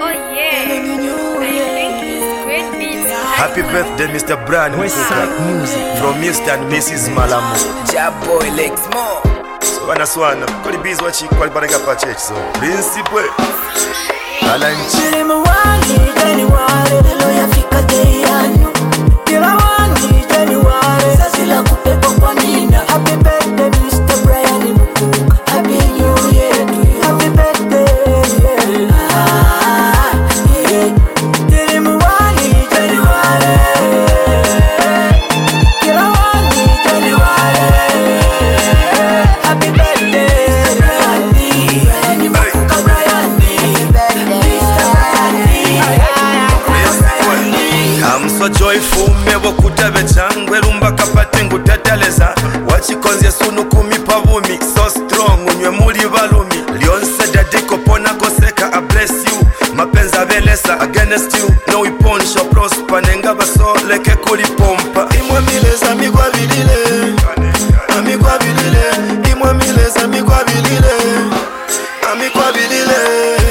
Happy birthday, Mr. Brian Mukuka, from Mr. and Mrs. Malamo. Jaboy Lex Mo. Swana, kuli bizi wachi kwa baranga pa church so. Principal. Alanchi. Chilima wangi January, lelo yafika day yanyu. Kila wangi January, sasa la kupepo kwa nina. Happy birthday Mr. Brian Mukuka. Happy New Year to you. Happy birthday. Chilima wangi January. Kila wangi January. Happy birthday Brian Mukuka Brian. I'm so joyful, mebo kutabe changwe rumba kapate ngutataleza wachikonze sunu kumi pavumi so strong unywe muli balumi lyonse dadiko pona koseka I bless you mapenza velesa against you no weapon shall prosper nenga basoleke kuli pompa imwe mileza migwabilile amigwabilile imwe mileza migwabilile amigwabilile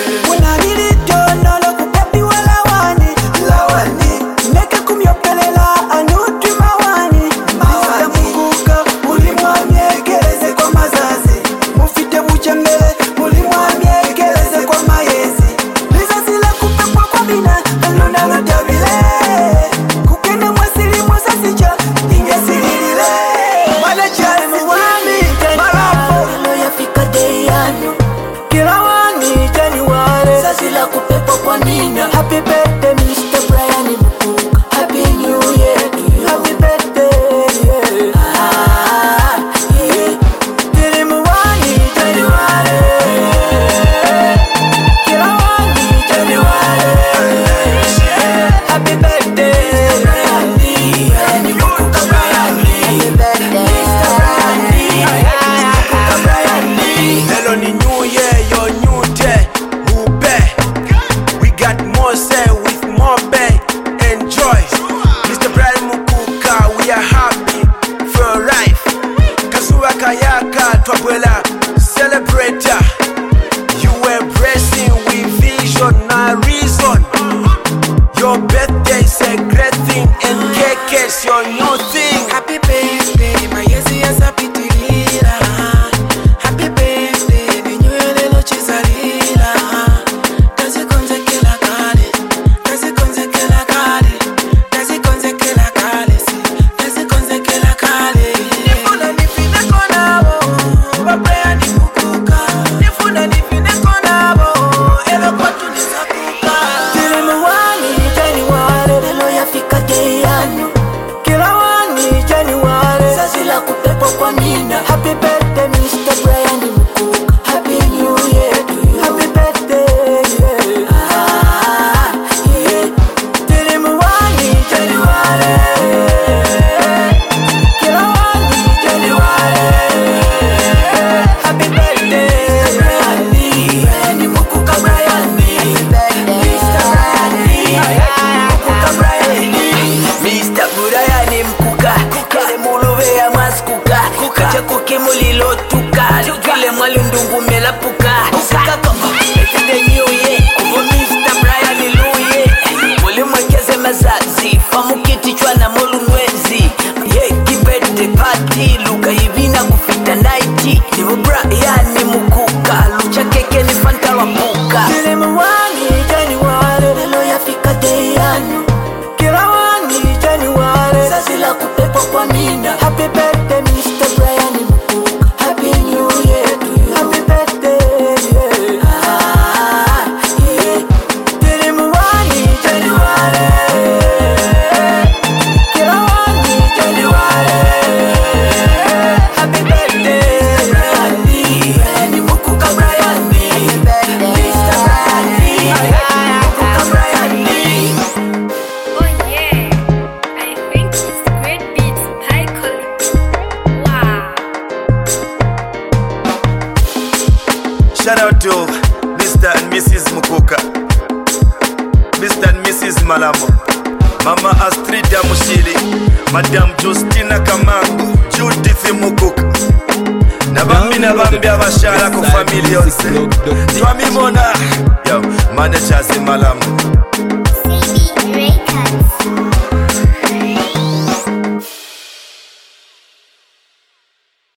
Happy birthday Mr. Brian Mukuka. Happy New Year to you. Happy birthday. Chilima wangi January. Kila wangi January. Happy birthday Brian Mukuka Brian. Happy birthday Mr. Brian Mukuka Brian. Hello ni New Year, your new day. Say with more bay, enjoy. Mr. Brian Mukuka, we are happy for life. Kasuwa kayaka, twabwela, celebrator. You were blessing with vision, na reason. Your birthday is a great thing, and cake is your new thing. Happy birthday, my yes, yes, happy to lila. Happy birthday, binyuele lo chizalila. Happy birthday Mr. Brian Mukuka. Happy New Year to you. Happy birthday. Chilima wangi January. Kila wangi January. Happy birthday Brian Mukuka Brian. Happy birthday Mr. Brian Mukuka Brian. Mr. Brian Mukuka, kele mulube ya maskuka. Kacha kuki mulilo tuka, kile mwalundungu melapuka. Saka kongo, the new year. Kubo Mr. Brian Luye. Muli mwekeze mazazi, famu kitichwa na molu mwezi. Kibete party, luka hivina kufita nighti. Nivo Brian Mukuka, lucha keke ni fanta wapuka. Chilima wangi January, lelo yafika day yanyu. Kila wangi January, sasa la kupepo kwa nina. Happy birthday Mr. Brian Mukuka. Happy New Year to you. Happy birthday. Chilima wangi January. Kila wangi January. Happy birthday Brian Mukuka Brian. Happy birthday Mr. Brian Mukuka Brian. Oh yeah, I think it's great beats, high quality. Wow. Shout out to Mr. and Mrs. Mukuka, Mr. and Mrs. Malamo, Mama Astrida Mushiri, Madam Justina Kamango, Judith Mukuka, Nabambi abashara ku family yose. Twamibona, yo, managers malamu